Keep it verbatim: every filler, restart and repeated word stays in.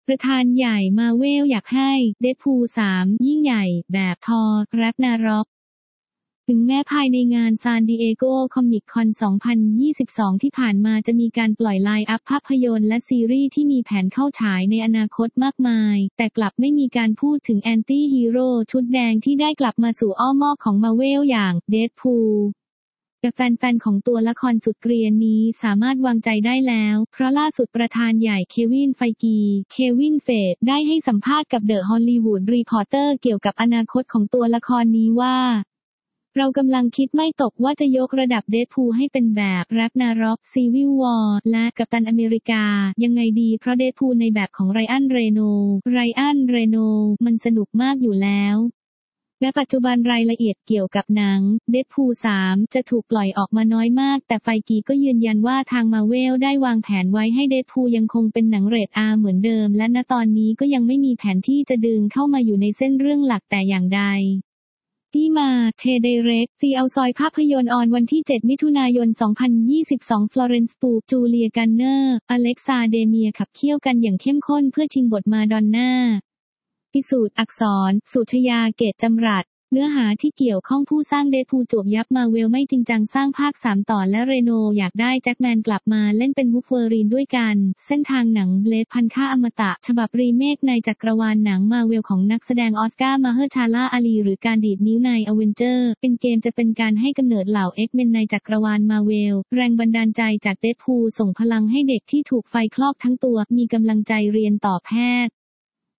ประธานใหญ่มาเวลอยากให้เดดพูลสามยิ่งใหญ่แบบทอร์ แร็กนาร็อกถึงแม้ภายในงานซานดิเอโกคอมิคคอน สองพันยี่สิบสอง ที่ผ่านมาจะมีการปล่อยไลน์อัพภาพยนตร์และซีรีส์ที่มีแผนเข้าฉายในอนาคตมากมายแต่กลับไม่มีการพูดถึงแอนตี้ฮีโร่ชุดแดงที่ได้กลับมาสู่อ้อมอกของมาเวลอย่างเดดพูลแต่แฟนๆของตัวละครสุดเกรียนนี้สามารถวางใจได้แล้วเพราะล่าสุดประธานใหญ่เควินไฟกีเควินเฟดได้ให้สัมภาษณ์กับเดอะฮอลลีวูดรีพอร์เตอร์เกี่ยวกับอนาคตของตัวละครนี้ว่าเรากำลังคิดไม่ตกว่าจะยกระดับเดดพูลให้เป็นแบบแร็กนาร็อกซีวิลวอร์และกัปตันอเมริกายังไงดีเพราะเดดพูลในแบบของไรอันเรโนไรอันเรโนมันสนุกมากอยู่แล้วและปัจจุบันรายละเอียดเกี่ยวกับหนังเดดพูลสามจะถูกปล่อยออกมาน้อยมากแต่ไฟกีก็ยืนยันว่าทางมาเวลได้วางแผนไว้ให้เดดพูลยังคงเป็นหนังเรท อาร์ เหมือนเดิมและณตอนนี้ก็ยังไม่มีแผนที่จะดึงเข้ามาอยู่ในเส้นเรื่องหลักแต่อย่างใดที่มาเทเดเร็กซีเอาซอยภาพยนตร์ออนวันที่เจ็ดมิถุนายนสองพันยี่สิบสองฟลอเรนซ์ปูจูเลียกันเนอร์อเล็กซาเดเมียขับเคี่ยวกันอย่างเข้มข้นเพื่อชิงบทมาดอนน่าพิสูจน์อักษรสุชยาเกตจำรัดเนื้อหาที่เกี่ยวข้องผู้สร้างเดดพูลจวบยับมาเวลไม่จริงจังสร้างภาคสามต่อและเรโนอยากได้แจ็คแมนกลับมาเล่นเป็นวูล์ฟเวอรีนด้วยกันเส้นทางหนังเบลดพันค่าอมตะฉบับรีเมคในจักรวาลหนังมาเวลของนักแสดงออสการ์มาเฮอร์ชาลาอาลีหรือการดีดนิ้วในอเวนเจอร์เป็นเกมจะเป็นการให้กำเนิดเหล่าเอ็กเมนในจักรวาลมาเวลแรงบันดาลใจจากเดดพูลส่งพลังให้เด็กที่ถูกไฟคลอกทั้งตัวมีกำลังใจเรียนต่อแพทย์